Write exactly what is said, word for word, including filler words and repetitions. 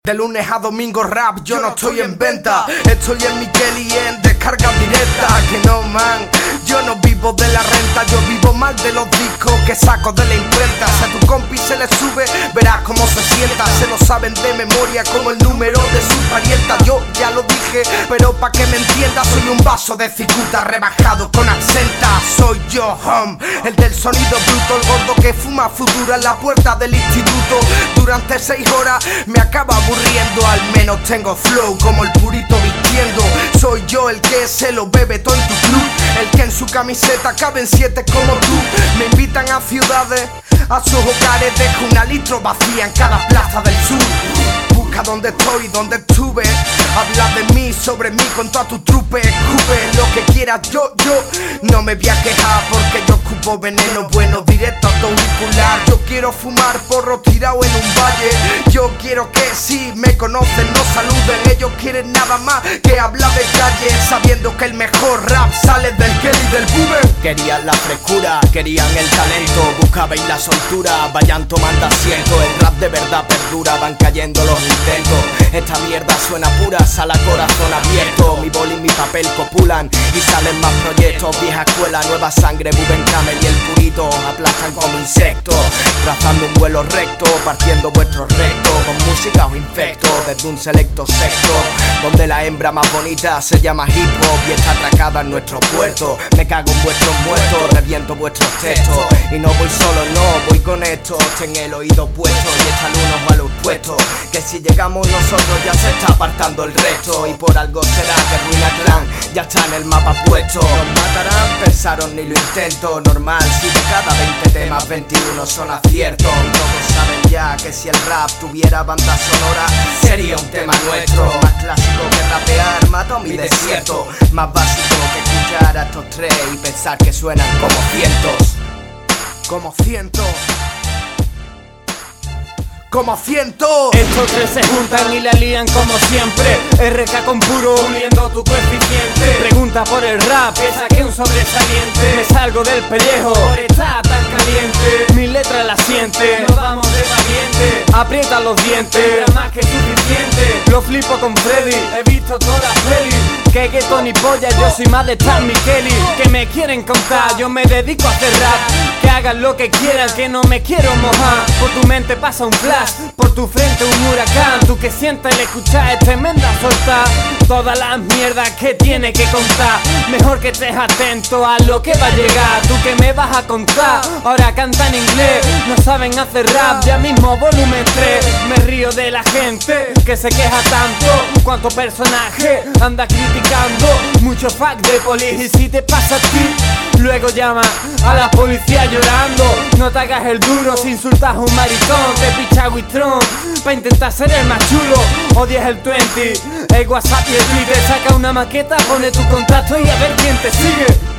De lunes a domingo rap, yo no estoy en venta. Estoy en Miquel y en descarga directa. Que no, man, yo no vivo de la renta. Yo vivo mal de los discos que saco de la imprenta. Si a tu compi se le sube, verás cómo se sienta. Se lo saben de memoria como el número de su parienta. Yo ya lo dije, pero pa' que me entiendas, soy un vaso de cicuta rebajado con absenta. Soy yo, home, el del sonido bruto, el gordo que fuma futura en la puerta del instituto. Durante seis horas me acaba aburriendo, al menos tengo flow como el purito vistiendo. Soy yo el que se lo bebe todo en tu club, el que en su camiseta caben siete como tú. Me invitan a ciudades, a sus hogares, dejo una litro vacía en cada plaza del sur. Busca donde estoy, donde estuve, habla de mí, sobre mí con toda tu trupe. Escupe lo que quieras, yo, yo no me voy a quejar, porque yo escupo veneno bueno directo a tu auricular. Yo quiero fumar porro tirado en un valle. Yo quiero que si me conocen no saluden. Ellos quieren nada más que hablar de calle, sabiendo que el mejor rap sale del Kelly del Buben. Querían la frescura, querían el talento, buscabais la soltura, vayan tomando asiento. El rap de verdad perdura, van cayendo los intentos. Esta mierda suena pura, sala corazón abierto. Mi boli y mi papel copulan y salen más proyectos. Vieja escuela, nueva sangre, Buben Camel y el purito aplastan como insectos, trazando un vuelo recto, partiendo vuestros rectos con música o infecto desde un selecto sector, donde la hembra más bonita se llama hip hop y está atracada en nuestro puerto. Me cago en vuestros muertos, reviento vuestros textos y no voy solo, no, voy con esto. En el oído puesto y echan unos malos puestos, que si llegamos nosotros ya se está apartando el resto. Y por algo será que Ruina Clan ya está en el mapa puesto. Nos matarán, pensaron ni lo intento. Normal, si de cada veinte temas veintiuno son aciertos. Y todos saben ya que si el rap tuviera banda sonora sería un tema nuestro. Más clásico que rapear, mato mi desierto. Más básico que escuchar a estos tres y pensar que suenan como cientos. Como cientos. Como cientos. Estos tres se juntan y la lían como siempre. R K con puro, uniendo tu coeficiente. Pregunta por el rap, que saqué un sobresaliente. Me salgo del pellejo, por estar tan caliente. Mi letra la siente, nos vamos de valiente. Aprieta los dientes, era más que suficiente. Lo flipo con Freddy, he visto todas las pelis. Que gueto ni polla, yo soy más de Stan Miqueli. Que me quieren contar, yo me dedico a hacer rap. Que hagan lo que quieran, que no me quiero mojar. Por tu mente pasa un flash, por tu frente un huracán. Tú que sientes el escuchar es tremenda soltar todas las mierdas que tiene que contar. Mejor que estés atento a lo que va a llegar. Tú que me vas a contar, ahora canta en inglés. No saben hacer rap, ya mismo volumen tres. Me río de la gente que se queja tanto. Cuánto personaje anda criticando. Mucho fuck de police, y si te pasa a ti, luego llama a la policía llorando. No te hagas el duro si insultas a un maricón. Te picha Witron pa' intentar ser el más chulo. Odias el veinte, el WhatsApp y el Twitter. Saca una maqueta, pone tu contacto y a ver quién te sigue.